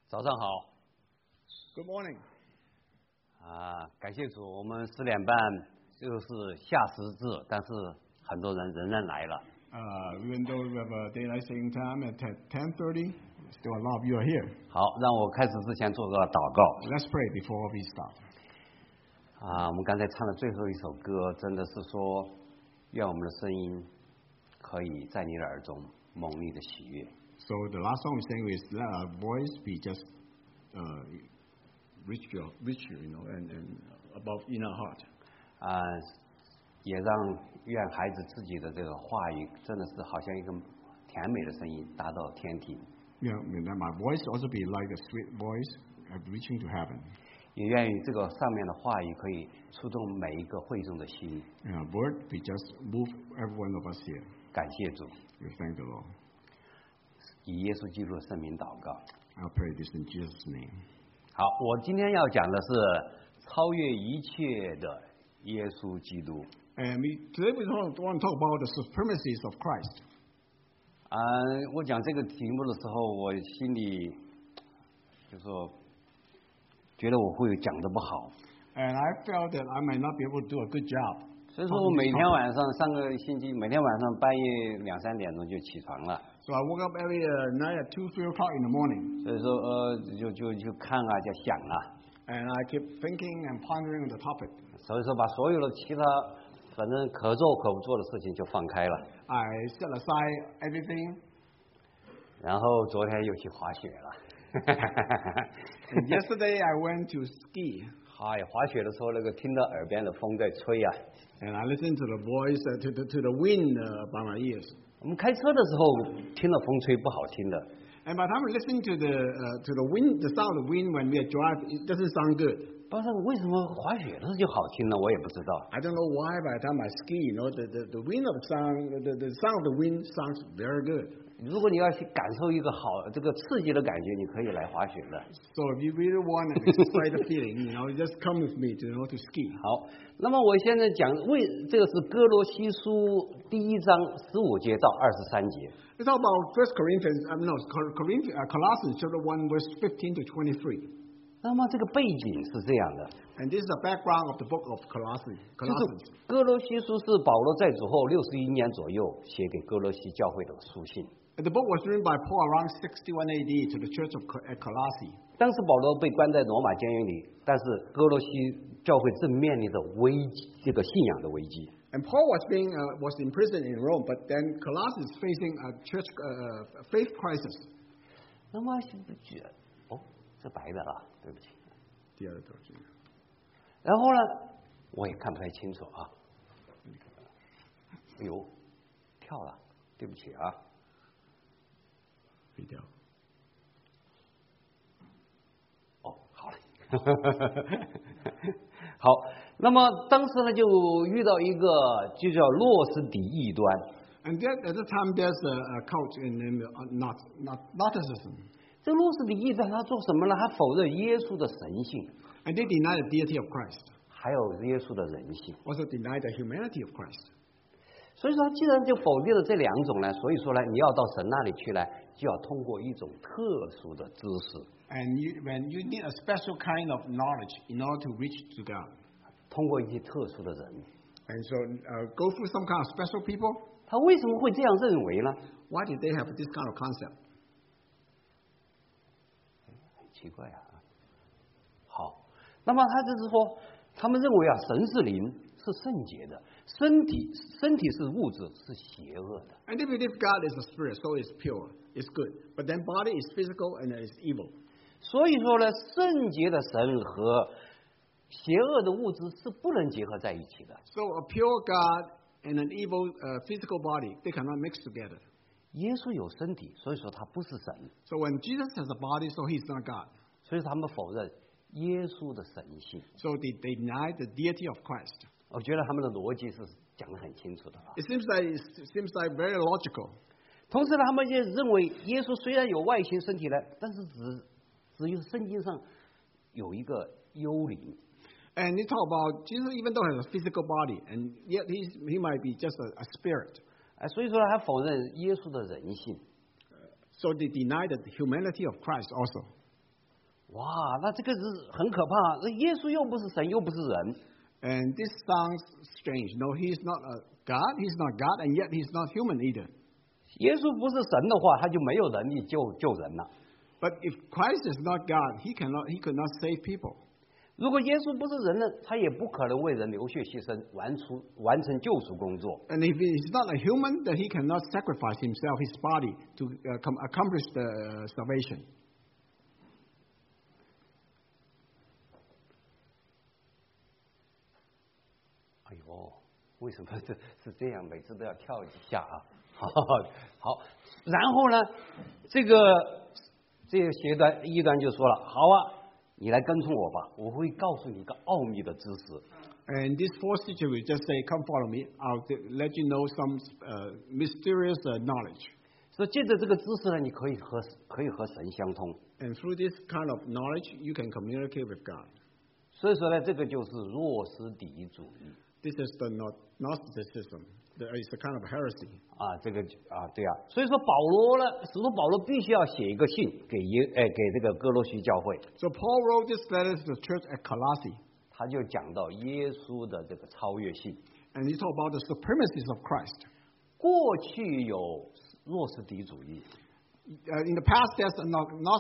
早上好。 Good morning. 感谢主，我们10点半就是下十字，但是很多人仍然来了。 Even though we have a daylight saving time at 10:30, still a lot of you are here. 好，让我开始之前做个祷告。 Let's pray before we start. 我们刚才唱的最后一首歌，真的是说，愿我们的声音可以在你的耳中蒙你的喜悦。 So the last song we sang is let our voice be just reach you, and above in our heart. 也让愿孩子自己的这个话语，真的是好像一个甜美的声音，达到天庭。 Yeah, that my voice also be like a sweet voice reaching to heaven. 也愿意这个上面的话语可以触动每一个会众的心。 And our word be just move every one of us here. 感谢主。 We thank the Lord. 以耶稣基督的圣名祷告。 I'll pray this in Jesus' name. 好，我今天要讲的是超越一切的耶稣基督。 And today we want to talk about the supremacies of Christ. 我讲这个题目的时候，我心里就说，觉得我会讲得不好。 And I felt that I might not be able to do a good job. 所以说我每天晚上上个星期每天晚上半夜2、3点钟就起床了。 So I woke up every night at 2, 3 o'clock in the morning. 所以说就看就想 And I keep thinking and pondering on the topic. 所以说把所有的其他反正可做可不做的事情就放开了。 I set aside everything. 然后昨天又去滑雪了。 And yesterday I went to ski. 滑雪的时候那个听到耳边的风在吹啊。 And I listened to the voice, to the wind by my ears. 我们开车的时候听到风吹不好听的。 And by the time we listen to the wind, the sound of the wind when we drive, it doesn't sound good. 但是为什么滑雪的时候就好听呢？我也不知道。 I don't know why. By the time I ski, the wind of the sound, the sound of the wind sounds very good. 如果你要去感受一个好这个刺激的感觉，你可以来滑雪的。 So if you really want an excited feeling, just come with me to ski. 好，那么我现在讲这个是哥罗西书1章15节到23节。 Let's talk about 1 Colossians chapter 1 verse 15 to 23. 那么这个背景是这样的。 And this is the background of the book of Colossians. 就是哥罗西书是保罗在主后61年左右写给哥罗西教会的书信。 And the book was written by Paul around 61 AD to the church at Colossae. 当时保罗被关在罗马监狱里，但是哥罗西教会正面临着危机，这个信仰的危机。 And Paul was imprisoned in Rome, but then Colossae is facing a church faith crisis. 那么这白的了，对不起。 第二段。 然后呢，我也看不太清楚啊。哎呦，跳了，对不起啊。 低调。 好了。好，那么当时呢，就遇到一个就叫诺斯底异端。 And at the time, there's a cult in Gnosticism. 这诺斯底异端他做什么呢？他否认耶稣的神性。 And they deny the deity of Christ. 还有耶稣的人性。 Also deny the humanity of Christ. 所以说，既然就否定了这两种呢，所以说呢，你要到神那里去呢，就要通过一种特殊的知识。 And when you need a special kind of knowledge in order to reach to God. 通过一些特殊的人。 And so go through some kind of special people. 他为什么会这样认为呢？ Why did they have this kind of concept? 很奇怪啊。好，那么他就是说，他们认为神是灵，是圣洁的，身体是物质，是邪恶的。 And they believe God is a spirit, so it's pure, it's good. But then body is physical and it's evil. 所以说呢，圣洁的神和邪恶的物质是不能结合在一起的。 So a pure God and an evil physical body, they cannot mix together. 耶稣有身体，所以说他不是神。 So when Jesus has a body, so he's not God. 所以他们否认耶稣的神性。 So they deny the deity of Christ. 我觉得他们的逻辑是讲得很清楚的。 It seems like very logical. 同时呢，他们也认为耶稣虽然有外形身体呢，但是只有圣经上有一个幽灵。 And they talk about Jesus, even though he has a physical body, and yet he might be just a spirit. 所以说他否认耶稣的人性。 So they deny the humanity of Christ also. 哇，那这个是很可怕。那耶稣又不是神，又不是人。 And this sounds strange. No, he's not a God. He's not God, and yet he's not human either. 耶稣不是神的话，他就没有能力救人了。 But if Christ is not God, he could not save people. 如果耶稣不是人呢，他也不可能为人流血牺牲，完成救赎工作。 And if he's not a human, then he cannot sacrifice himself, his body, to accomplish the salvation. 哎呦，为什么是这样？每次都要跳一下啊！好，然后呢，这个邪端异端就说了：好啊，你来跟从我吧，我会告诉你一个奥秘的知识。 And this fourth teacher will just say, "Come follow me. I'll let you know some mysterious knowledge." 所以借着这个知识呢，你可以和神相通。 And through this kind of knowledge, you can communicate with God. 所以说呢，这个就是若斯底主义。 This is the Gnosticism. It's a kind of heresy. 啊，这个对啊。所以说保罗呢，使徒保罗必须要写一个信给这个哥罗西教会。 So Paul wrote this letter to the church at Colossae. 他就讲到耶稣的这个超越性。 And he talked about the supremacies of Christ. 过去有若斯底主义。 In the past, there's a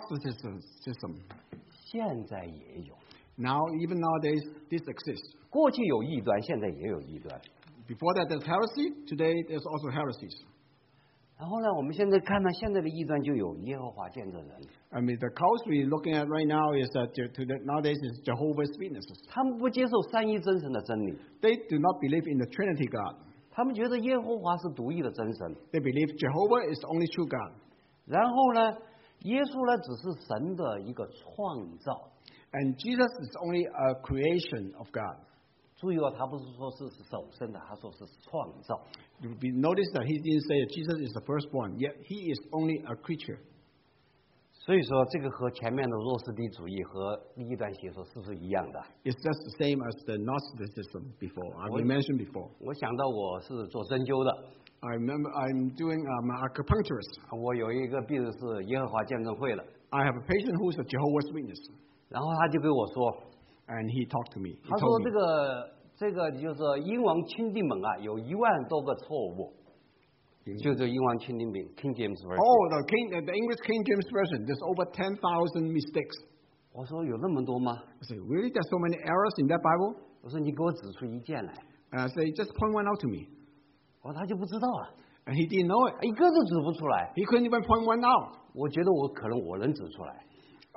Gnosticism. 现在也有。 Now, even nowadays, this exists. 过去有异端，现在也有异端。 Before that, there's heresy. Today, there's also heresies. 然后呢，我们现在看到现在的异端就有耶和华见证人。 I mean, the cause we're looking at right now is that nowadays is Jehovah's Witnesses. 他们不接受三一真神的真理。 They do not believe in the Trinity God. 他们觉得耶和华是独一的真神。 They believe Jehovah is the only true God. 然后呢，耶稣呢只是神的一个创造。 And Jesus is only a creation of God. 注意哦，他不是说是首生的，他说是创造。 You notice that he didn't say that Jesus is the firstborn, yet he is only a creature. 所以说，这个和前面的若斯底主义和异端邪说是不是一样的？ It's just the same as the Gnosticism before. We mentioned before. 我想到我是做针灸的。 I remember I'm doing an acupuncturist. 我有一个病人是耶和华见证会的。 I have a patient who's a Jehovah's Witness. 然后他就跟我说。 And he talked to me. 他说这个就是英王钦定本啊，有1万多个错误。就是英王钦定本 King James Version。 the English King James Version. There's over 10,000 mistakes. 我说有那么多吗 I say, really? There's so many errors in that Bible? 我说你给我指出一件来。 I say, just point one out to me. 我说他就不知道了。 And he didn't know it. 一个都指不出来。 He couldn't even point one out. 我觉得可能我能指出来。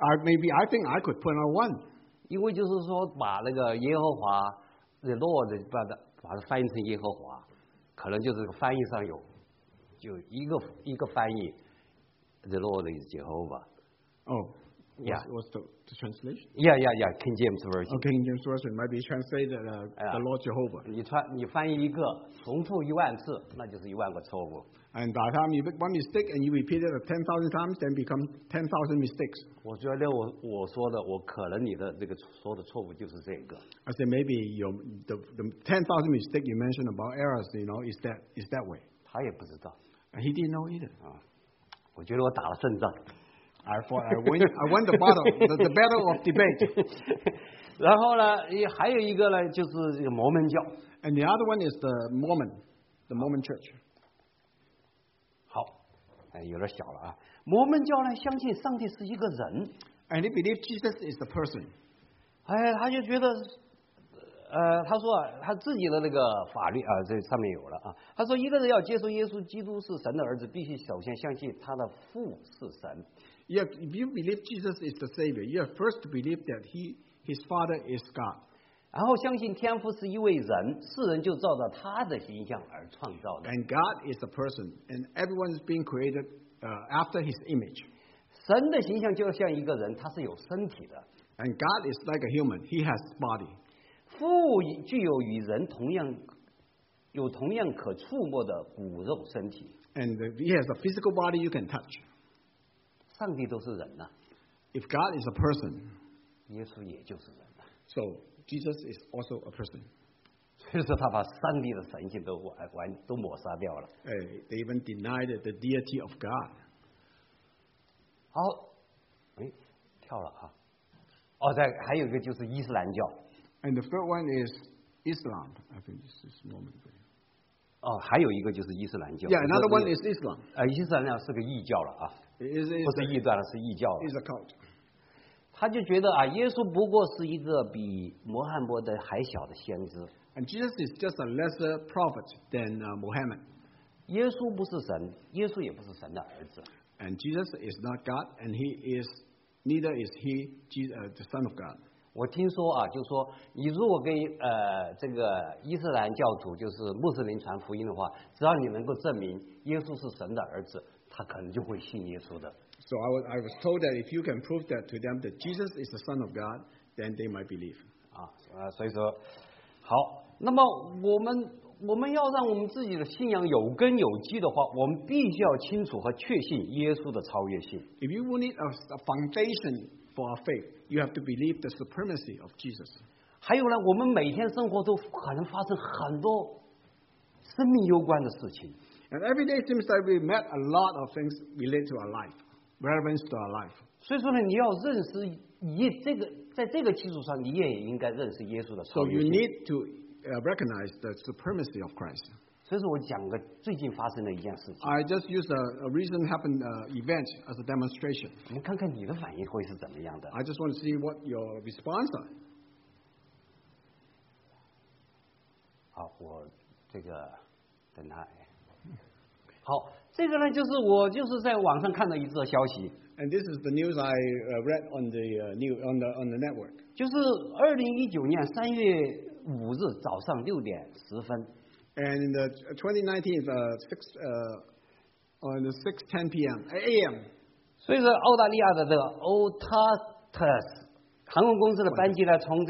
I think I could point out one. 因为就是说把那个耶和华 the Lord 把它翻译成耶和华，可能就是翻译上就一个翻译 the Lord is Jehovah。 Oh, yeah. What's the translation? Yeah, King James Version. King James Version might be translated the Lord Jehovah. 你翻译一个，重复1万次，那就是1万个错误。 And by the time you make one mistake and you repeat it 10,000 times, then become 10,000 mistakes. 我觉得我说的，我可能你的这个说的错误就是这个。 I said maybe the 10,000 mistake you mentioned about errors, is that way. 他也不知道。 And he didn't know either. 我觉得我打了胜仗。 I thought I won the battle, the battle of debate. 然后呢，还有一个呢，就是这个摩门教。 And the other one is the Mormon Church. 好，有点小了啊。摩门教呢，相信上帝是一个人。 And they believe Jesus is the person. 他就觉得，他说他自己的那个法律啊，这上面有了啊。他说，一个人要接受耶稣基督是神的儿子，必须首先相信他的父是神。 If you believe Jesus is the Savior, you have first to believe that his Father is God. 然后相信天父是一位人，世人就照着他的形象而创造的。 And God is a person, and everyone is being created after His image. 神的形象就像一个人，他是有身体的。 And God is like a human; He has body. 父具有与人同样可触摸的骨肉身体。 And He has a physical body you can touch. 上帝都是人呐。 If God is a person, 耶稣也就是人呐。 So Jesus is also a person. 所以说他把上帝的神性都抹杀掉了。 They even denied the deity of God. 好，跳了啊。 还有一个就是伊斯兰教。 And the third one is Islam. I think this is Mormon. 还有一个就是伊斯兰教。 Yeah, another one is Islam. 伊斯兰教是个异教了啊， It is 不是异端了，是异教了。 is a cult. 他就觉得耶稣不过是一个比摩罕默德还小的先知。 And Jesus is just a lesser prophet than Muhammad. 耶稣不是神，耶稣也不是神的儿子。 And Jesus is not God, and neither is he the Son of God. 我听说就是说你如果给这个伊斯兰教徒，就是穆斯林传福音的话，只要你能够证明耶稣是神的儿子，他可能就会信耶稣的。 So I was told that if you can prove that to them that Jesus is the Son of God, then they might believe. 所以说好，那么我们要让我们自己的信仰有根有基的话，我们必须要清楚和确信耶稣的超越性。 If you need a foundation for our faith, you have to believe the supremacy of Jesus. 还有呢，我们每天生活中可能发生很多生命攸关的事情。 And every day seems like we met a lot of things relate to our life, relevance to our life. 所以说呢，你要认识在这个基础上，你也应该认识耶稣的 So 超越 you 性。 need to recognize the supremacy of Christ. 所以说我讲个最近发生的一件事情， I just used a recent happened event as a demonstration. 我们看看你的反应会是怎么样的。 I just want to see what your response are. 好，我这个等他。好，这个呢，我就是在网上看到一则消息， And this is the news I read on the network. 就是2019年3月5日早上6点10分， And in the 2019 on the 6:10 p.m. a.m. 所以说澳大利亚的这个 Qantas 航空公司的班机呢，从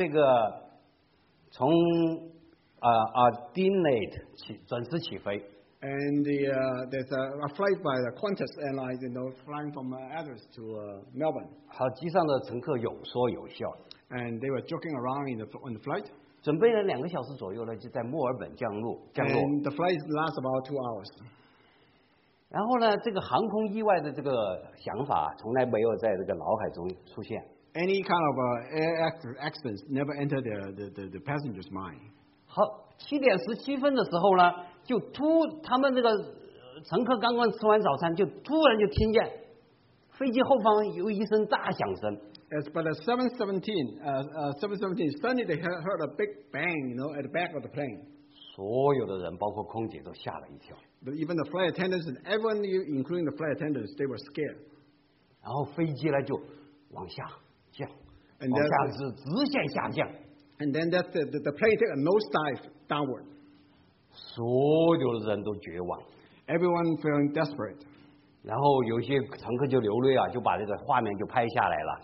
Adelaide 准时起飞。 And there's a flight by the Qantas Airlines, flying from Adelaide to Melbourne. 好，机上的乘客有说有笑， And they were joking around on the flight. 准备了2个小时左右呢，就在墨尔本降落。 And the flight lasts about 2 hours. 然后呢，这个航空意外的这个想法从来没有在这个脑海中出现。 Any kind of air accidents never enter the passenger's mind. 好，7点17分的时候呢，他们这个乘客刚刚吃完早餐，就突然就听见飞机后方有一声大响声。 But at 7:17, suddenly they heard a big bang, at the back of the plane. 所有的人，包括空姐，都吓了一跳。 But even the flight attendants and everyone, including the flight attendants, they were scared. 然后飞机呢就往下降， And 往下是直线下降。 And then the plane took a nosedive downward. 所有的人都绝望， Everyone feeling desperate. 然后有些乘客就流泪就把这个画面就拍下来了。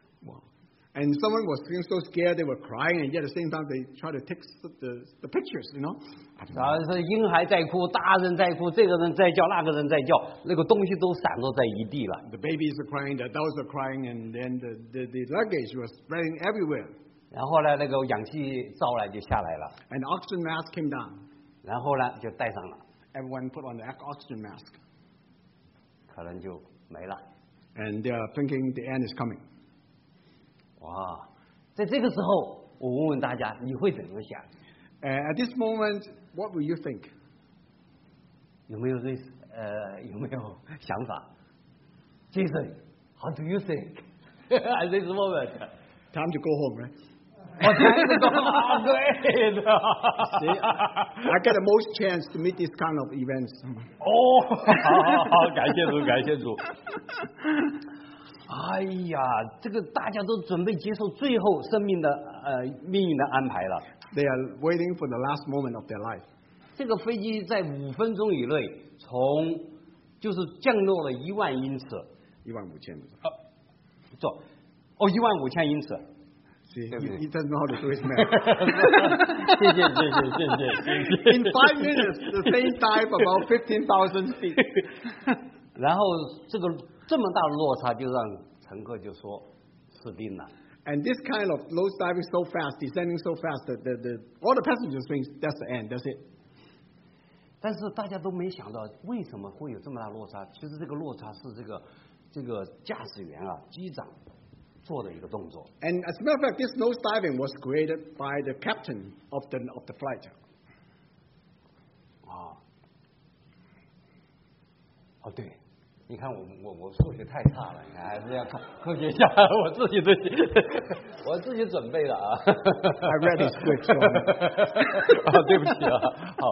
And someone was feeling so scared they were crying, and yet at the same time they try to take the pictures, 是婴孩在哭，大人在哭，这个人在叫，那个人在叫，那个东西都散落在一地了。 The babies are crying, the adults are crying, and then the luggage was spreading everywhere. 然后呢，那个氧气罩呢就下来了， And the oxygen mask came down. 然后呢就戴上了， Everyone put on the oxygen mask. 可能就没了。 And they are thinking the end is coming. 哇，在这个时候，我问问大家，你会怎么想？ At this moment, what will you think? 有没有想法 ？Jason, how do you think at this moment? Time to go home, right? 我才是说对的。 See, I get the most chance to meet this kind of events. 好，感谢主，感谢主。哎呀，这个大家都准备接受最后生命的命运的安排了。 They are waiting for the last moment of their life. 这个飞机在5分钟以内就是降落了1万英尺。 15,000. 15000英尺。 See, Okay. he doesn't know how to do his math. 谢谢。 In 5 minutes, the plane dive about 15,000 feet. 然后这么大的落差，就让乘客就说死定了。 And this kind of nose diving so fast, descending so fast, that all the passengers think that's the end, that's it. 但是大家都没想到为什么会有这么大落差。其实这个落差是这个驾驶员机长做的一个动作。 And as a matter of fact, this nose diving was created by the captain of the flight. 哦，对，你看我数学太差了，你看还是要看科学家，我自己准备的啊。 I read his script. So 啊，对不起啊，好，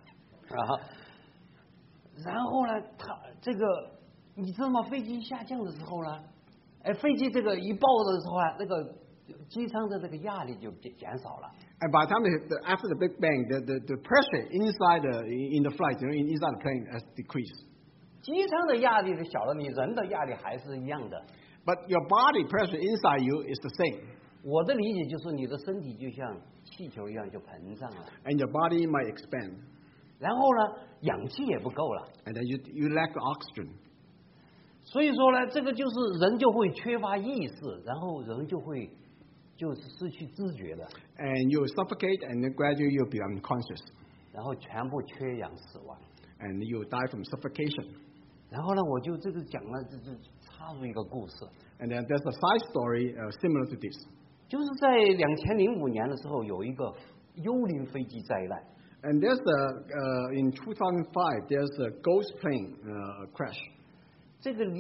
然后呢，他这个你知道吗？飞机下降的时候呢，飞机这个一爆的时候啊，那个机舱的这个压力就减少了。 And by the time after the Big Bang, the pressure inside in the flight, inside the plane has decreased. 机舱的压力是小了，你人的压力还是一样的。 But your body pressure inside you is the same. 我的理解就是你的身体就像气球一样就膨胀了， And your body might expand. 然后呢，氧气也不够了， And then you lack the oxygen. 所以说呢，这个就是人就会缺乏意识，然后人就是失去知觉的， And you suffocate, and then gradually you'll be unconscious. 然后全部缺氧死亡。 And you die from suffocation. 然后呢，我就这个讲了，这插入一个故事， And then there's a side story similar to this. 就是在2005年的时候，有一个幽灵飞机灾难。 And there's in 2005, there's a ghost plane crash. 这个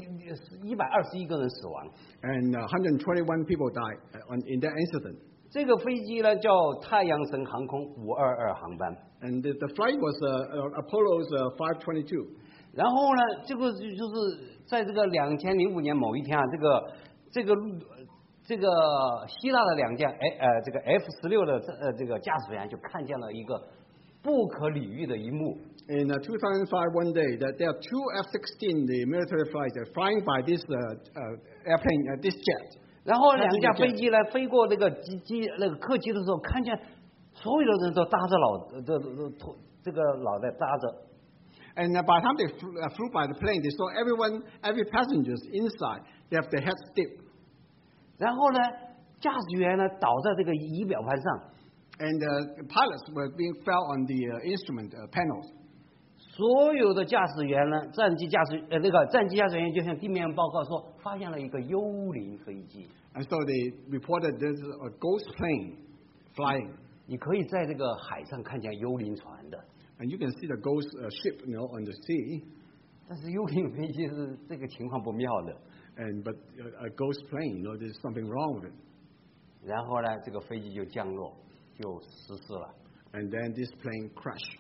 121个人死亡。 And 121 people died in that incident. 这个飞机呢叫太阳神航空522航班。 And the flight was Apollo's 522. 然后呢，这个就是在这个2005年某一天啊，这个希腊的两架这个 F-16的这个驾驶员就看见了一个不可理喻的一幕。 In 2005, one day, that there are two F-16, the military flights, flying by this airplane, this jet. 然后两架飞机呢飞过那个那个客机的时候，看见所有的人都搭着这个脑袋搭着。 And by the time they flew by the plane, they saw every passengers inside, they have their heads stiff. 然后呢，驾驶员呢倒在这个仪表盘上， And the pilots were being fell on the instrument panels. 所有的驾驶员呢，战机驾驶员就向地面报告说，发现了一个幽灵飞机。 And so they reported there's a ghost plane flying. 你可以在这个海上看见幽灵船的， And you can see the ghost ship, on the sea. 但是幽灵飞机是这个情况不妙的。 But a ghost plane, there's something wrong with it. 然后呢，这个飞机就降落，就失事了。 And then this plane crashed.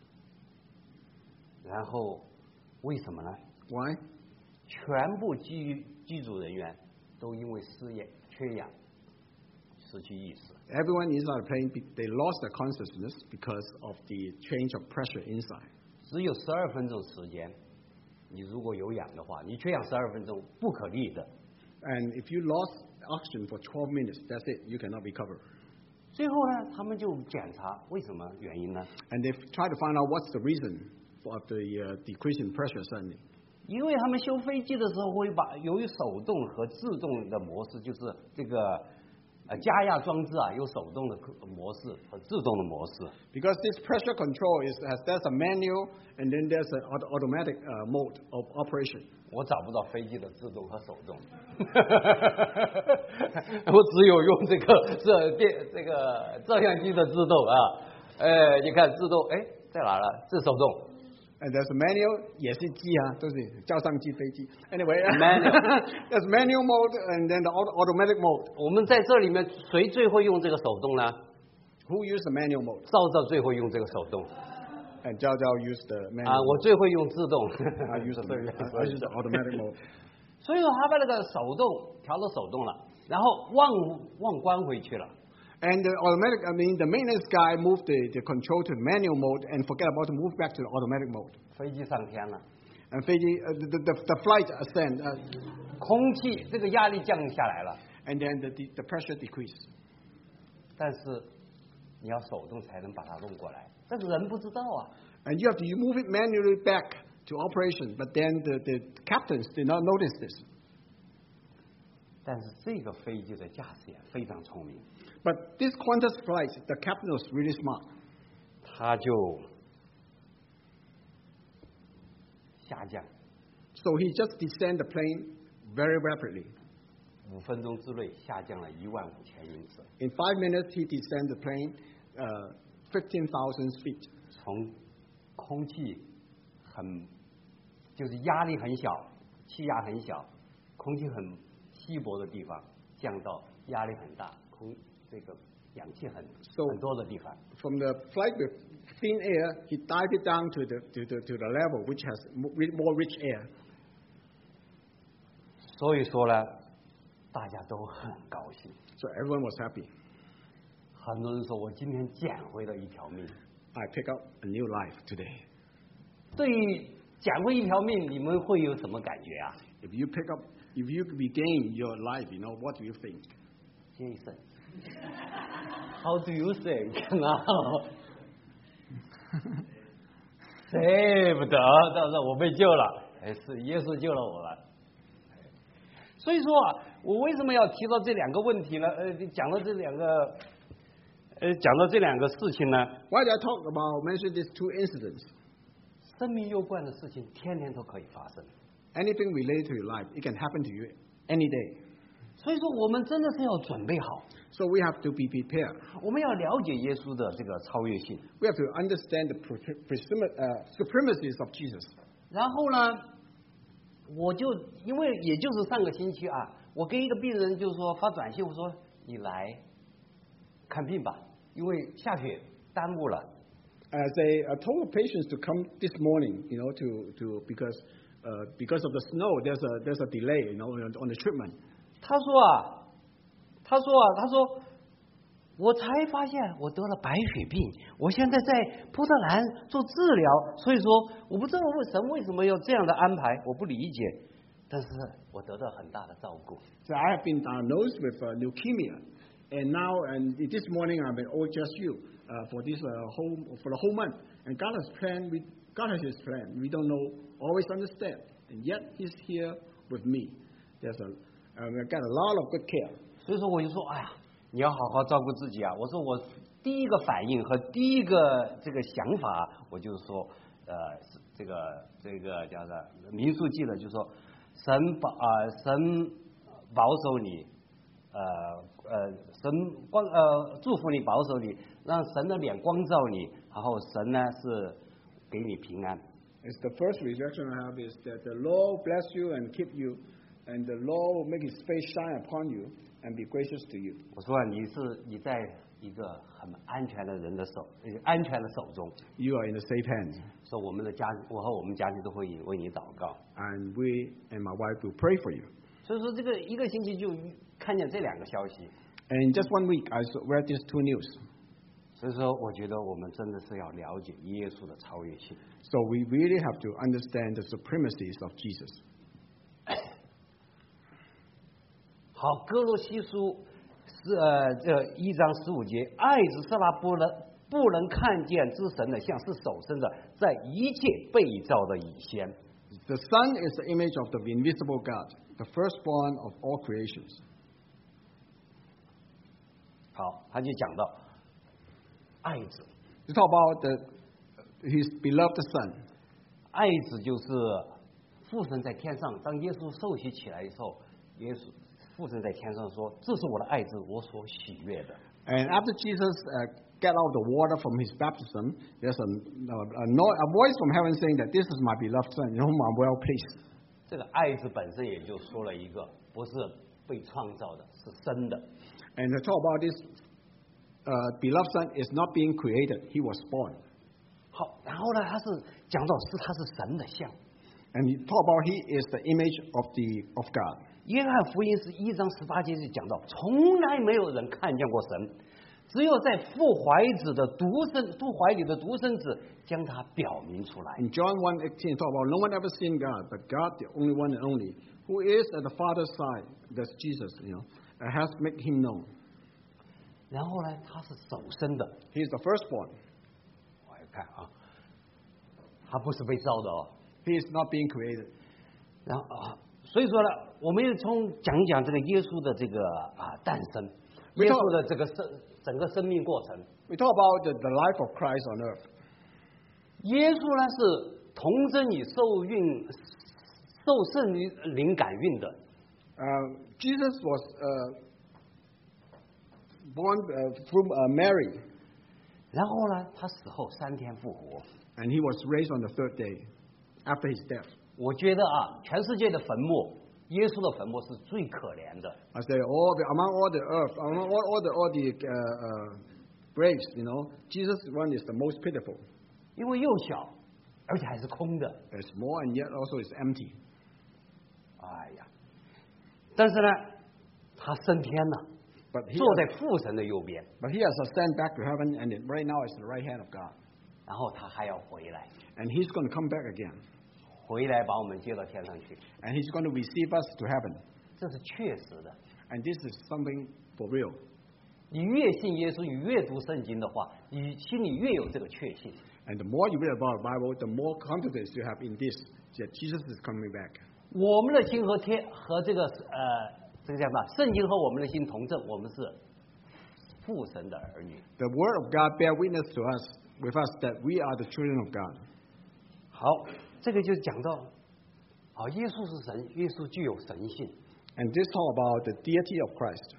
然后为什么呢？ Why? 全部机组人员都因为缺氧，失去意识。 Everyone inside the plane, they lost their consciousness because of the change of pressure inside. 只有12分钟时间，你如果有氧的话，你缺氧12分钟不可逆的。 And if you lost oxygen for 12 minutes, that's it. You cannot recover. 最后呢，他们就检查为什么原因呢？ And they try to find out what's the reason for the decrease in pressure suddenly. 因为他们修飞机的时候会由于手动和自动的模式，就是这个加压装置啊，有手动的模式和自动的模式。 Because this pressure control there's a manual and then there's an automatic mode of operation. 我找不到飞机的自动和手动，我只有用这个照相机的自动啊。你看自动，在哪了？这手动。 And there's a manual, 也是机啊，都是照相机飞机。Anyway, Manual. there's manual mode and then the automatic mode. 我们在这里面谁最会用这个手动呢？ Who used the manual mode? 赵最会用这个手动。 And Zhao used the manual. 我最会用自动。 I used the automatic mode. 所以说他把那个手动调到手动了，然后忘关回去了。 And the maintenance guy moved the control to manual mode and forget about to move back to the automatic mode. 飞机上天了， And the flight ascend, 空气这个压力降下来了， and then the pressure decreased. 但是你要手动才能把它弄过来，但是人不知道啊。 And you have to move it manually back to operation, but then the captains did not notice this. 但是这个飞机的驾驶员非常聪明， But this Qantas flight, the captain was really smart. 他就下降， So he just descended the plane very rapidly. 5分钟之内下降了15000英尺。 In 5 minutes, he descended the plane 15,000 feet. 从空气就是压力很小，气压很小，空气很稀薄的地方，降到压力很大，这个氧气很多的地方。 From the flight with thin air, he dived it down to the level which has more rich air. 所以说呢，大家都很高兴。 So everyone was happy. 很多人说我今天捡回了一条命。 I pick up a new life today. 对于捡回一条命，你们会有什么感觉啊 If you regain your life, what do you think? Jason, how do you think now? Saved， 但是我被救了，是耶稣救了我了。所以说啊，我为什么要提到这2个问题呢？讲到这两个事情呢 Why did I mention these 2 incidents? 生命攸关的事情，天天都可以发生。 Anything related to your life, it can happen to you any day. 所以说，我们真的是要准备好。 So we have to be prepared. 我们要了解耶稣的这个超越性。 We have to understand the supremacies of Jesus. 然后呢，因为也就是上个星期啊，我跟一个病人就是说发短信，我说你来看病吧，因为下雪耽误了。 As I told patients to come this morning, because of the snow, there's a delay, on the treatment. 他说，我才发现我得了白血病，我现在在波特兰做治疗，所以说我不知道神为什么要这样的安排，我不理解，但是我得到很大的照顾。 So I have been diagnosed with leukemia, and this morning I'm at OHSU for the whole month. And God has His plan. We don't always understand, and yet He's here with me. I got a lot of good care. 所以说我就说，哎呀，你要好好照顾自己啊！我说我第一个反应和第一个这个想法，我就是说，这个叫做民数记的，就是说神保守你，神祝福你，保守你，让神的脸光照你，然后神呢是给你平安。 It's the first reaction I have is that the Lord bless you and keep you, and the Lord will make His face shine upon you and be gracious to you. 我说你在一个很安全的人的安全的手中。 You are in the safe hands. 说我和我们家庭都会为你祷告。 And we and my wife will pray for you. 所以说这个一个星期就看见这2个消息。 And in just 1 week, I read these 2 news. 所以说，我觉得我们真的是要了解耶稣的超越性。 So we really have to understand the supremacies of Jesus. 好，哥罗西书这1章15节，爱子是那不能看见之神的像，是首生的，在一切被造的以先。 The Son is the image of the invisible God, the firstborn of all creations. 好，他就讲到爱子。 You talk about His beloved Son. 爱子就是父神在天上，当耶稣受洗起来的时候，父神在天上说：“这是我的爱子，我所喜悦的。” And after Jesus get out of the water from His baptism, there's a voice from heaven saying that this is my beloved Son, in whom I'm well pleased. 这个爱子本身也就说了一个，不是被创造的，是生的。 And to talk about this beloved Son is not being created; He was born. 好，然后呢，他是神的像。 And he talk about He is the image of God. 约翰福音是1章18节就讲到，从来没有人看见过神，只有在父怀里的独生子将他表明出来。 In John 1:18, talk about no one ever seen God, but God, the only one and only, who is at the Father's side, that's Jesus, has made Him known. 然后呢，他是首生的。 He is the firstborn. 我来看啊，他不是被造的哦。 He is not being created. 然后所以说呢，我们要讲一讲这个耶稣的这个诞生，耶稣的这个整个生命过程。 We talk about the life of Christ on earth. 耶稣呢是童真里受圣灵感孕的。 Jesus was born from Mary, 然后呢，他死后3天复活。 and he was raised on the third day after his death. 我觉得啊，全世界的坟墓，耶稣的坟墓是最可怜的。 I say among all the earth, among all the graves, Jesus' one is the most pitiful. 因为又小，而且还是空的。 It's small and yet also is empty. 哎呀，但是呢，他升天了， But he 坐在父神的右边， has ascended back to heaven, and right now is the right hand of God. 然后他还要回来， And he's going to come back again, 回来把我们接到天上去， and he's going to receive us to heaven. 这是确实的。 And this is something for real. 你越信耶稣，你越读圣经的话，你心里越有这个确信。 And the more you read about the Bible, the more confidence you have in this, that Jesus is coming back. 我们的心和这个这个叫什么？圣经和我们的心同证，我们是父神的儿女。 The Word of God bear witness to us, with us, that we are the children of God. 好，这个就讲到，耶稣是神，耶稣具有神性。 And this talk about the deity of Christ.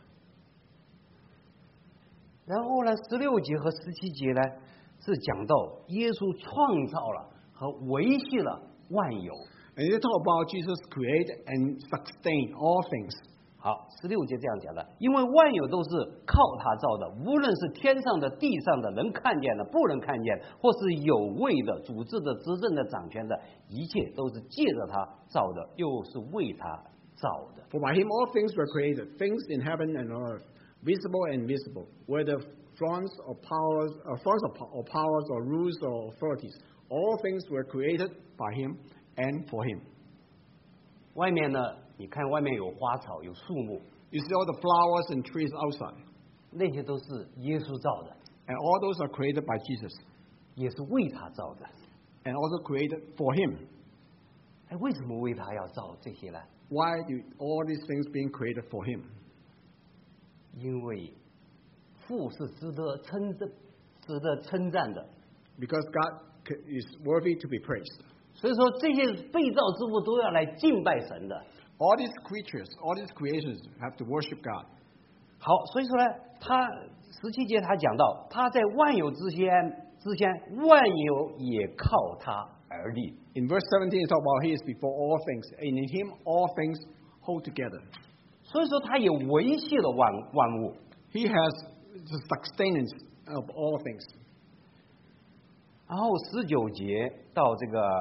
然后呢，16节和17节呢是讲到耶稣创造了和维系了万有。 And they talk about Jesus create and sustain all things. 好，16节这样讲的，因为万有都是靠他造的，无论是天上的、地上的，能看见的、不能看见的，或是有位的、主治的、执政的、掌权的，一切都是借着他造的，又是为他造的。 For by him all things were created, things in heaven and on earth, visible and invisible, whether thrones or powers, or powers or rules or authorities. All things were created by him and for him. 外面呢，你看外面有花草、有树木， You see all the flowers and trees outside, 那些都是耶稣造的， and all those are created by Jesus, 也是为他造的。 and also created for him. 哎，为什么为他要造这些呢？ Why do all these things being created for him? 因为父是值得称赞的， Because God is worthy to be praised. 所以说这些被造之物都要来敬拜神的。 All these creatures, all these creations have to worship God. 好，所以说呢，他17节他讲到，他在万有之前，万有也靠他而立。 In verse 17, it talks about he is before all things, and in him all things hold together. 所以说他也维系了万物。 He has the sustenance of all things. 然后19节到这个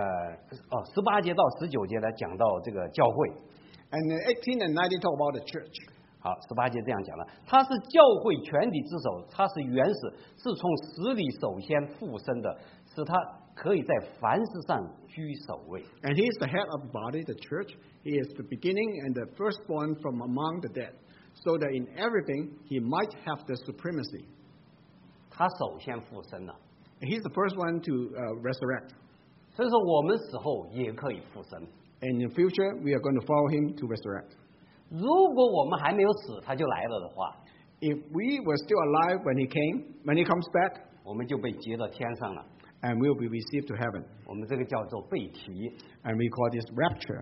18节到19节呢，讲到这个教会。 And 18 and 19 talk about the church. 好，18节这样讲了，他是教会全体之首，他是原始，是从死里首先复生的，使他可以在凡事上居首位。 And he is the head of the body, the church. He is the beginning and the firstborn from among the dead, so that in everything he might have the supremacy. 他首先复生了， He's the first one to resurrect. 所以说我们死后也可以复生。 And in the future, we are going to follow him to resurrect. 如果我们还没有死，他就来了的话， If we were still alive when he comes back, 我们就被接到天上了。 and we will be received to heaven. 我们这个叫做被提。 And we call this rapture.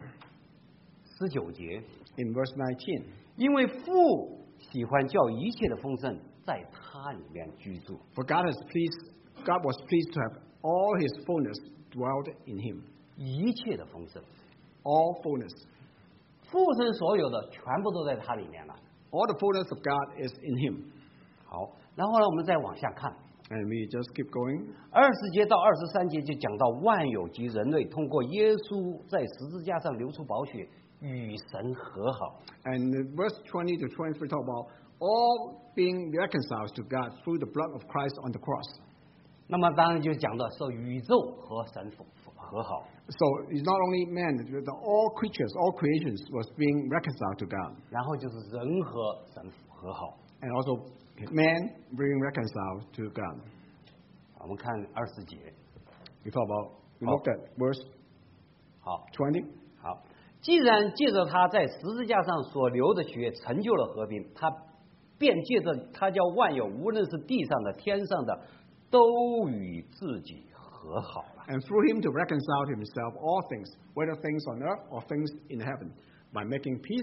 19节， In verse 19, 因为父喜欢叫一切的丰盛在他里面居住。 for God was pleased to have all his fullness dwelled in him. 一切的丰盛， All fullness. 父神所有的全部都在他里面了。 All the fullness of God is in him. 好，然后呢，我们再往下看 And we just keep going. ，20节到23节就讲到万有及人类通过耶稣在十字架上流出宝血，与神和好。 And verse 20 to 23 talk about all being reconciled to God through the blood of Christ on the cross. 那么当然就讲到说宇宙和神和好。 So it's not only man, all creatures, all creations was being reconciled to God. 然后就是人和神和好。 And also man being reconciled to God. 我们看20节， We looked at verse 好， 20. 好，既然借着他在十字架上所流的血成就了和平，他便借着他叫万有，无论是地上的、天上的，都与自己和好了。 And through him to reconcile to himself all things, whether things on earth or things in heaven, by making peace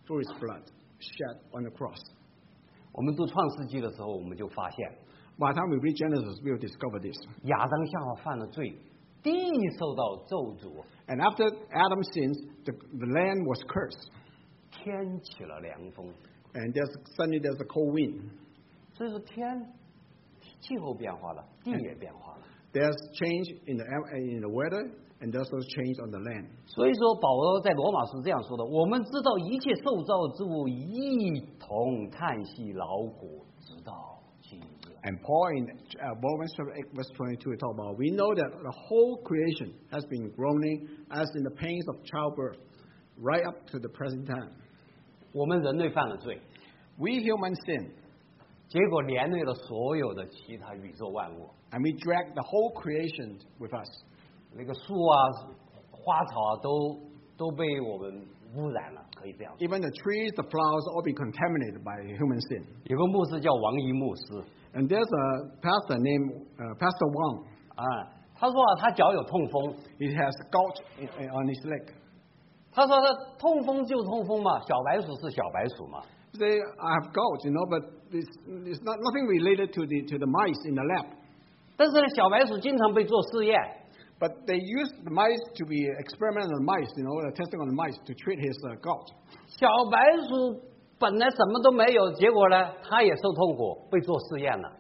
through His blood shed on the cross. 我们读创世纪的时候，我们就发现 By the time we read Genesis, we will discover this. 亚当夏娃犯了罪，地受到咒诅， And after Adam sins, the land was cursed. 天起了凉风， And suddenly there's a cold wind. 所以说气候变化了，地也变化了。 There's change in the weather, and there's also change on the land. 所以说，保罗在罗马书这样说的：我们知道一切受造之物一同叹息劳苦，直到今日。 And Paul in Romans chapter 8, verse 22 talk about, we know that the whole creation has been groaning as in the pains of childbirth, right up to the present time. 我们人类犯了罪， We humans sin, 结果连累了所有的其他宇宙万物。 and we drag the whole creation with us. 那个树啊、花草啊，都被我们污染了，可以这样说。 Even the trees, the flowers, all be contaminated by human sin. 有个牧师叫王一牧师 And there's a pastor named Pastor Wang. 啊，他说啊，他脚有痛风， He has gout on his leg. 他说他痛风就痛风嘛，小白鼠是小白鼠嘛。 He say, I have gout, but it's not nothing related to the mice in the lab. 但是呢，小白鼠经常被做试验， But they use the mice to be experimental on mice, testing on the mice to treat his gout. 小白鼠本来什么都没有，结果呢，它也受痛苦，被做试验了。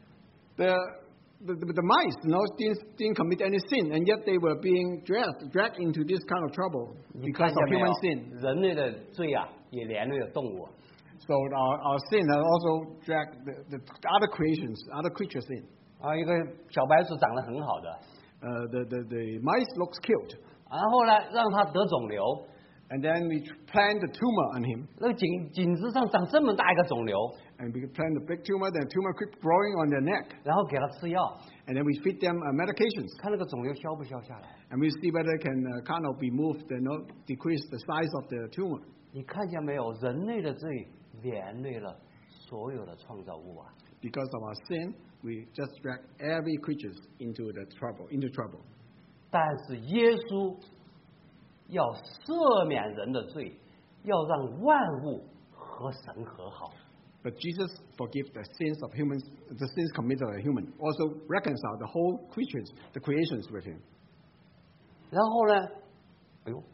The mice, didn't commit any sin, and yet they were being dragged into this kind of trouble 你 because 看见 of 没有 human sin.？ 人类的罪啊，也连累了动物。 So our sin has also dragged the other creations, other creatures in. 啊，一个小白鼠长得很好的， The mice looks cute, 然后呢，让它得肿瘤， and then we plant the tumor on him, 那个颈子上长这么大一个肿瘤， and we plant the big tumor, then the tumor keeps growing on their neck, 然后给它吃药， and then we feed them medications, 看那个肿瘤消不消下来。 and we see whether it can kind of be moved, decrease the size of the tumor. 你看见没有？人类的罪连累了所有的创造物啊！ Because of our sin, we just drag every creature into trouble. 但是耶稣要赦免人的罪，要让万物和神和好。 But Jesus forgives the sins of humans, the sins committed by human. Also reconcile the whole creatures, the creations with Him. 然后呢，哎呦，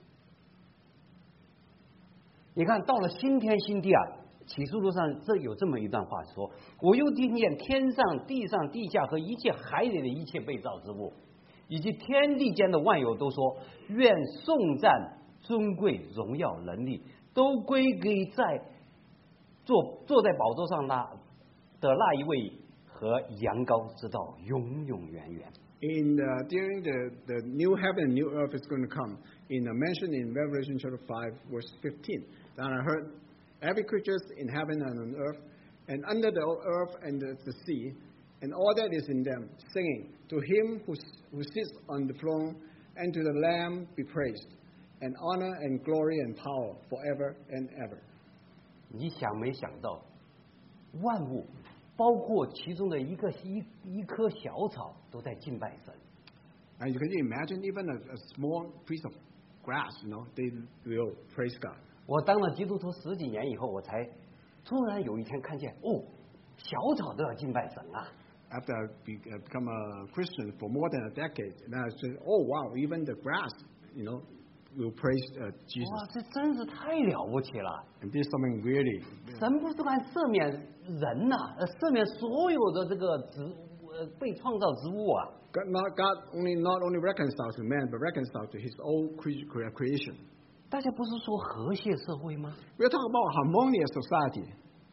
你看到了新天新地啊，启示录上有这么一段话说：我又听见天上、地上、地下和一切海里的一切被造之物，以及天地间的万有都说：愿颂赞、尊贵、荣耀、能力都归给坐在宝座上的那一位和羊羔，直到永永远远。 During the new heaven and new earth is going to come, mentioned in Revelation chapter 5, verse 15, then I heard every creature in heaven and on earth, and under the earth and the sea, and all that is in them, singing, to Him who sits on the throne, and to the Lamb be praised, and honor and glory and power forever and ever. 你想没想到，万物，包括其中的一棵小草，都在敬拜神。 And can you imagine even a small piece of grass, they will praise God. 我当了基督徒10几年以后，我才突然有一天看见，哦，小草都要敬拜神啊！ After I become a Christian for more than a decade, and I said, oh wow, even the grass, will praise Jesus. 哇，这真是太了不起了！ And this is something really. 神不是还赦免人呐、赦免所有的这个被创造之物啊！ God not only reconciled to man, but reconciled to His own creation. 大家不是说和谐社会吗？ We are talking about harmonious society.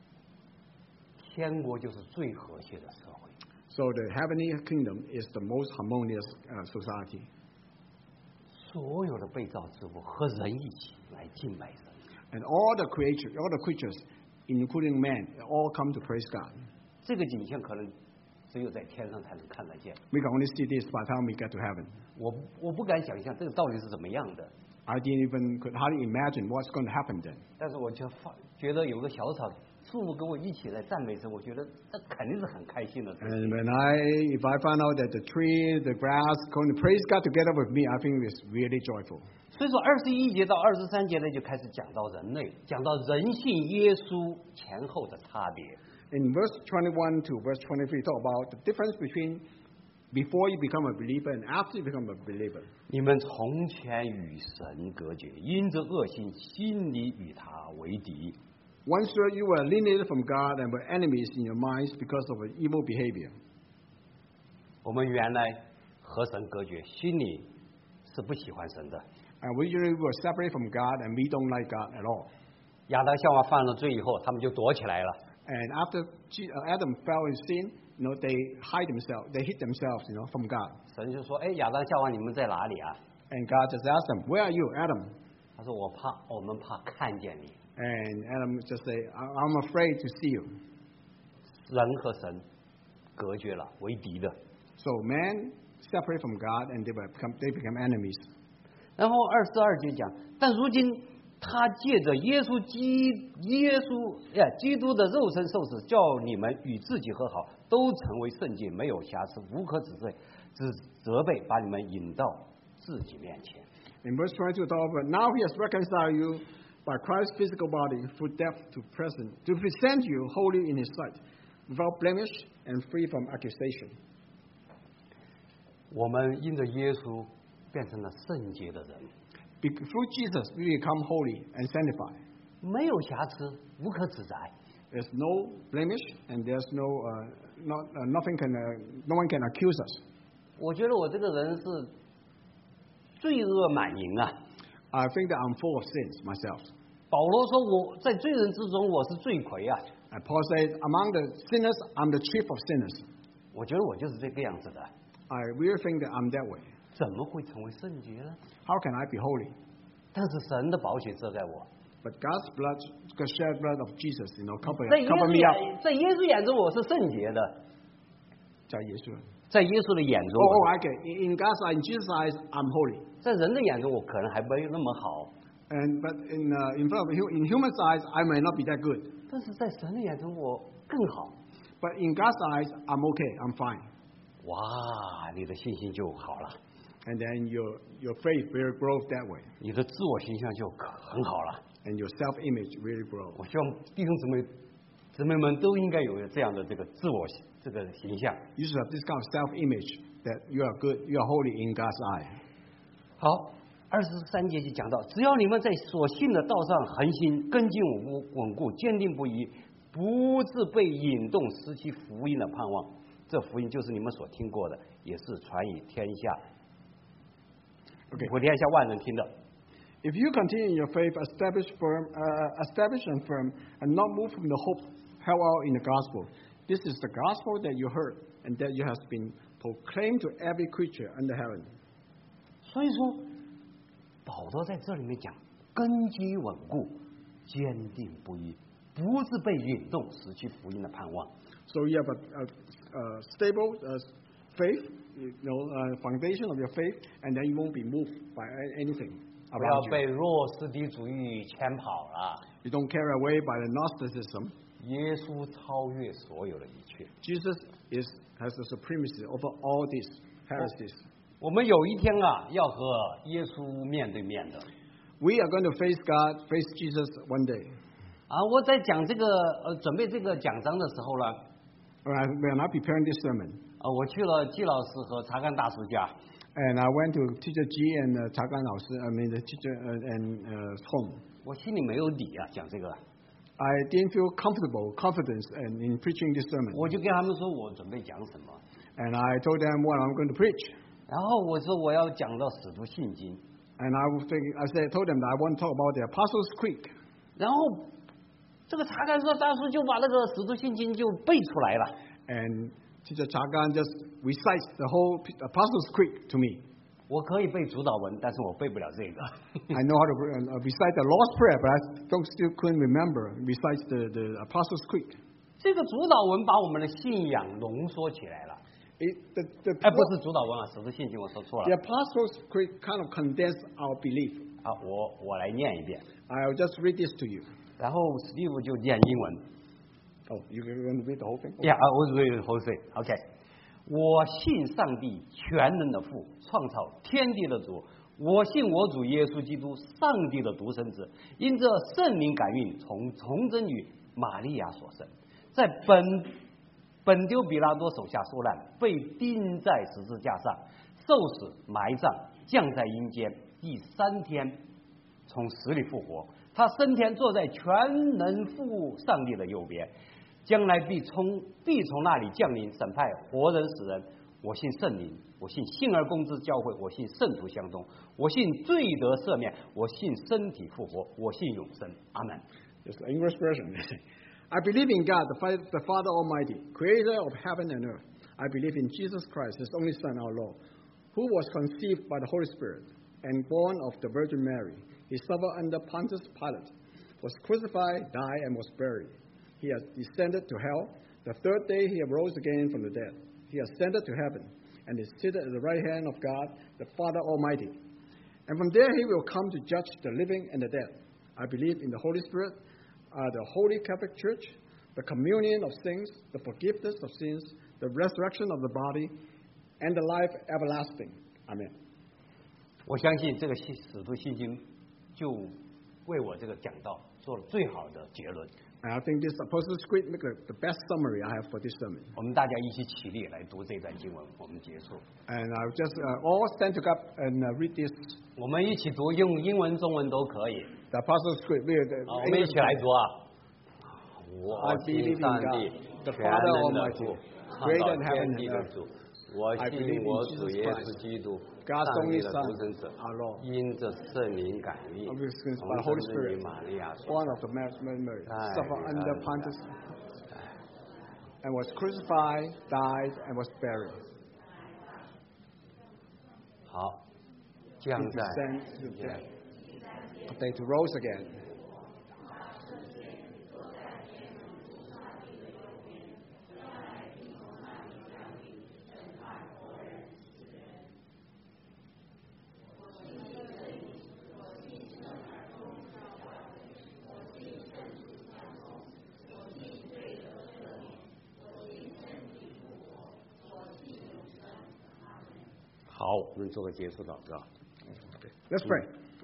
天国就是最和谐的社会。 So the heavenly kingdom is the most harmonious society. 所有的被造之物和人一起来敬拜神。 And all the creatures, including man, all come to praise God. 这个景象可能只有在天上才能看得见。 We can only see this by the time we get to heaven. 我不敢想象这个到底是怎么样的， I could hardly imagine what's going to happen then. 但是我觉得有个小草，树木跟我一起来赞美神，我觉得这肯定是很开心的事。 And if I find out that the tree, the grass, going to praise God together with me, I think it's really joyful. 所以说21节到23节呢，就开始讲到人类，讲到人信耶稣前后的差别。 In verse 21 to verse 23, talk about the difference between before you become a believer and after you become a believer. 你们从前与神隔绝，因着恶行，心里与他为敌。 Once you were alienated from God and were enemies in your minds because of an evil behavior. 我们原来和神隔绝，心里是不喜欢神的。 And we usually were separated from God and we don't like God at all. 亚当夏娃犯了罪以后，他们就躲起来了。 And after Adam fell in sin, they hid themselves, from God. 神就说：“哎，亚当夏娃，你们在哪里啊 And God just asked them, "Where are you, Adam?" 他说：“我们怕看见你。” And Adam just say, "I'm afraid to see you." 人和神隔绝了，为敌的。 So man separate from God and they become enemies. 然后22节讲，但如今他借着基督的肉身受死，叫你们与自己和好，都成为圣洁，没有瑕疵，无可指罪，只责备，把你们引到自己面前。 In verse 22, but now he has reconciled you by Christ's physical body through death to present you holy in his sight, without blemish and free from accusation. 我们因着耶稣变成了圣洁的人， Through Jesus, we become holy and sanctified. 没有瑕疵，无可指摘。 There's no blemish and there's no one can accuse us. 我觉得我这个人是罪恶满盈啊。 I think that I'm full of sins myself. 保罗说我在罪人之中我是罪魁啊。 And Paul says, among the sinners, I'm the chief of sinners. 我觉得我就是这个样子的。 I really think that I'm that way. 怎么会成为圣洁呢？ How can I be holy? 但是神的宝血遮盖我。 But God's blood, the shed blood of Jesus, cover 在耶 me 稣 up. 在耶稣眼中我是圣洁的， 在耶稣。 在耶稣的眼中， I get in God's eye, in Jesus' eyes, I'm holy. 在人的眼中我可能还没有那么好， But in front of in humans' eyes, I may not be that good. 但是在神的眼中我更好。 But in God's eyes, I'm okay. I'm fine. 哇，你的信心就好了， And then your faith will grow that way, 你的自我形象就很好了。 and your self-image will grow. 我希望弟兄姊妹们都应该有这样的这个自我这个形象。 You should have this kind of self-image that you are good, you are holy in God's eye. 好，23节就讲到，只要你们在所信的道上恒心，根基稳固，坚定不移，不致被引动，失去福音的盼望。这福音就是你们所听过的，也是传与天下，普天下万人听的。 If you continue in your faith, established and firm, and not move from the hope held out in the gospel, this is the gospel that you heard, and that you have been proclaimed to every creature under heaven. 所以说，保罗在这里面讲，根基稳固，坚定不移，不是被引动，失去福音的盼望。 So you have a stable faith, foundation of your faith, and then you won't be moved by anything 不要 around 被 you. 弱势的主义牵跑了。 You don't carry away by the Gnosticism. 耶稣超越所有的一切。 Jesus has the supremacy over all these heresies. 我们有一天啊，要和耶稣面对面的。 We are going to face God, face Jesus one day. 啊，我在讲这个准备这个讲章的时候呢， We are not preparing this sermon. 我去了季老师和查干大叔家。 And I went to Teacher G and Cha Gan Lao Shi, the teacher and home. 我心里没有底啊，讲这个。 I didn't feel confidence in preaching this sermon. 我就跟他们说我准备讲什么， And I told them what I'm going to preach. 然后我说我要讲到使徒信经， And I told them that I want to talk about the Apostles' Creed. 然后这个查干说大叔就把那个使徒信经就背出来了。 And Teacher Cha Gan just recites the whole Apostles' Creed to me. 我可以背主导文，但是我背不了这个。 I know how to recite the Lord's Prayer, but I still couldn't remember recite the Apostles' Creed. 这个主导文把我们的信仰浓缩起来了。哎，不是主导文啊，使徒信经，我说错了。 The Apostles' Creed kind of condensed our belief. 好，我来念一遍， I'll just read this to you. 然后史蒂夫就念英文。 Oh, you're going to read the whole thing? Yeah, I was reading the whole thing. OK， 我信上帝全能的父，创造天地的主， 我信我主耶稣基督，上帝的独生子，因这圣灵感孕，从真于玛利亚所生，在本丢比拉多手下受难，被钉在十字架上，受死埋葬，降在阴间，第3天从死里复活。他升天，坐在全能父上帝的右边，将来必从那里降临，审判活人死人。我信圣灵，我信信而公之教会，我信圣徒相通，我信罪得赦免，我信身体复活，我信永生。阿门。 Just the English version. I believe in God, the Father Almighty, creator of heaven and earth. I believe in Jesus Christ, His only Son, our Lord, who was conceived by the Holy Spirit and born of the Virgin Mary. He suffered under Pontius Pilate, was crucified, died, and was buried. He has descended to hell. The third day he arose again from the dead. He ascended to heaven and is seated at the right hand of God, the Father Almighty. And from there he will come to judge the living and the dead. I believe in the Holy Spirit, the Holy Catholic Church, the communion of saints, the forgiveness of sins, the resurrection of the body, and the life everlasting. Amen. 我相信这个使徒信经就为我这个讲道做了最好的结论。 And I think this Apostles' Creed make the best summary I have for this sermon. 我们大家一起起立来读这段经文，我们结束。 And I'll just all stand together and read this. 我们一起读，用英文、中文都可以。 The Apostles' Creed. 好，我们一起来读啊！ I believe in God, the Father Almighty, creator of heaven and earth. 我信我主耶稣基督， God's 上帝 only 的 Son, 独生子， our Lord, 因着圣灵感孕， by the 从 Holy 生于 Spirit, 玛利亚所 born of the Virgin Mary, Aye, suffered under aye, Pontius, and was crucified, died, and was buried. 好， He 降在 descended to death. Then to rose again. 好，我们做个结束祷告。 Let's pray.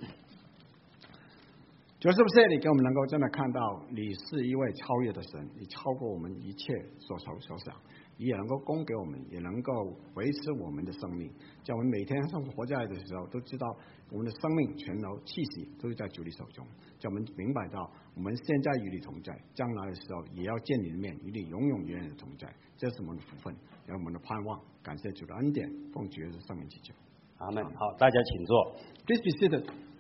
主是不是你给我们能够真的看到你是一位超越的神，你超过我们一切所求所想，你也能够供给我们，也能够维持我们的生命。叫我们每天生活在的时候，都知道我们的生命全都气息都是在主你手中。叫我们明白到我们现在与你同在，将来的时候也要见你的面，与你永永远远的同在。这是我们的福分，也是我们的盼望。感谢主的恩典，奉主耶稣圣名祈求。 阿门。好，大家请坐。 Please be seated.